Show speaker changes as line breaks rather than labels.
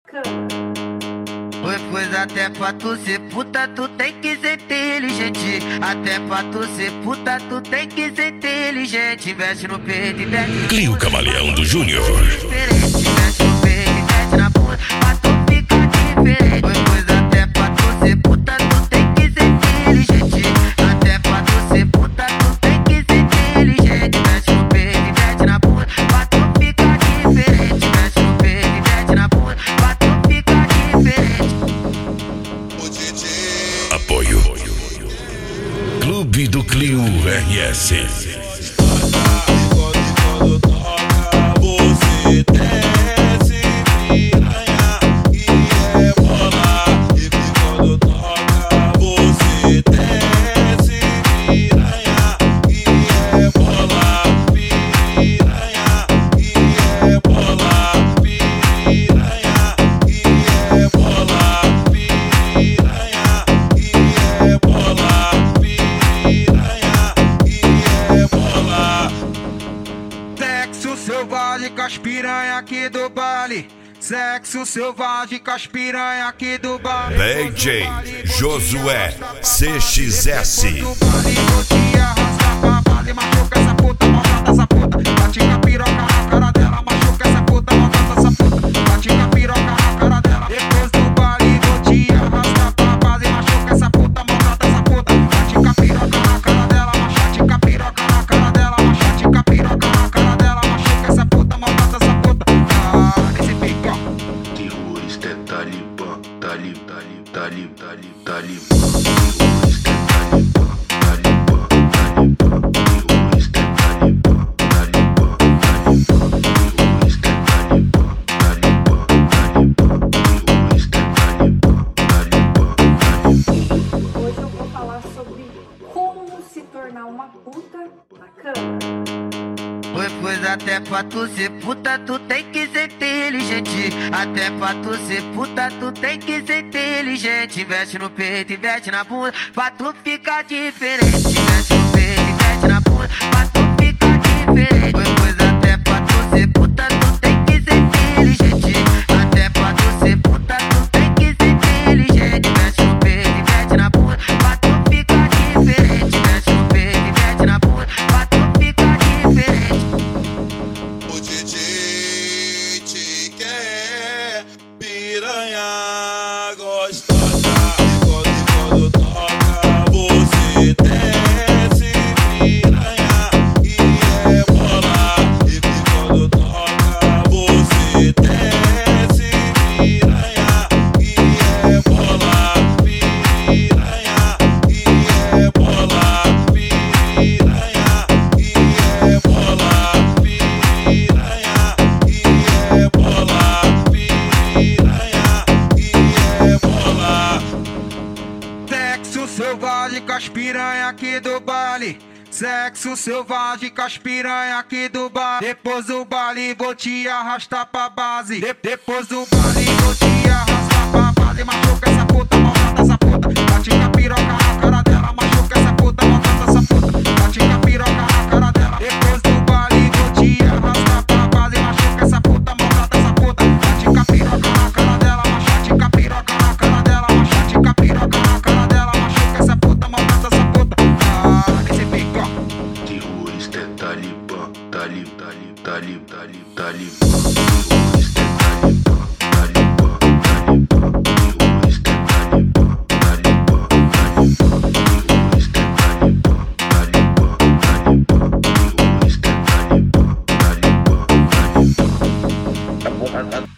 Pois até pra tu ser puta, tu tem que ser inteligente. Até pra tu ser puta, tu tem que ser inteligente. Investe no peito, investe no
Clio Camaleão do Júnior.
Investe no peito, investe na bunda, pra tu ficar diferente. Pois até pra tu ser puta, tu tem que ser inteligente. Até pra tu ser puta, tu tem que ser inteligente. Investe no peito, investe na bunda, pra tu ficar diferente. Investe no peito, investe na bunda, pra tu ficar diferente.
Apoio Clube do Clio RS.
Quando toca, você desce, piranha, e é bola. E quando toca, você desce, piranha, e é bola. Piranha, e é bola. Piranha, e é bola. Piranha, e é bola. Piranha, e é bola. Sexo selvagem com as piranha aqui do baile. Sexo selvagem com as piranha aqui do baile.
DJ Josué CXS.
Vou te arrastar pra base, machuca essa puta, maltrata essa puta. Bate com a piroca na cara dela, machuca essa puta, maltrata essa puta. Bate com a piroca na cara dela. Depois do baile vou te arrastar pra base, machuca essa puta, maltrata essa puta. Bate com a piroca na cara dela, machate com a piroca na cara dela, machate com a piroca na cara dela, machuca essa puta, maltrata essa puta. Ah, esse pica.
Terrorista é Talibã, Talibã, Talibã, Talibã. Terrorista é Talibã, Talibã, Talibã. Terrorista é Talibã, Talibã, Talibã. Terrorista é Talibã, Talibã, Talibã. Terrorista é Talibã, Talibã, Talibã.
Hoje eu vou falar sobre como se tornar uma puta na cama.
Pois até pra tu ser puta, tu tem que ser inteligente. Até pra tu ser puta, tu tem que ser inteligente. Investe no peito, investe na bunda, pra tu ficar diferente. Investe no peito, investe na bunda, pra tu ficar diferente. Pois até pra tu ser puta, tu tem que ser inteligente. Até pra tu ser puta, tu tem que ser inteligente. Investe no peito, investe na bunda, pra tu ficar diferente. Investe no peito, investe na bunda, pra tu ficar diferente.
O DJ te quer, piranha gostosa. Quando toca, você desce, piranha, e é bola. E quando toca, você desce, piranha, e é bola. Piranha, e é bola. Piranha, e é bola. Piranha, e é bola. Piranha, e é bola. Sexo selvagem com as piranha aqui do baile. Sexo selvagem com as piranha aqui do baile. Depois do baile vou te arrastar pra base. Depois do baile vou te arrastar pra base. Machuca essa puta, maltrata essa puta. Bate com a piroca na cara dela, machuca essa puta, maltrata essa puta. Bate com a piroca na cara dela. Depois do baile vou te arrastar pra base. Machuca essa puta, maltrata essa puta. Bate com a piroca na cara dela, machate com a piroca na cara dela, machate com a piroca na cara dela, machuca essa puta, maltrata essa puta. Ah, esse pica.
Terrorista é Talibã, Talibã, Talibã, Talibã, Talibã. Terrorista é Talibã, Talibã, Talibã. Terrorista é Talibã, Talibã, Talibã. Terrorista é Talibã, Talibã, Talibã. Terrorista é Talibã, Talibã, Talibã.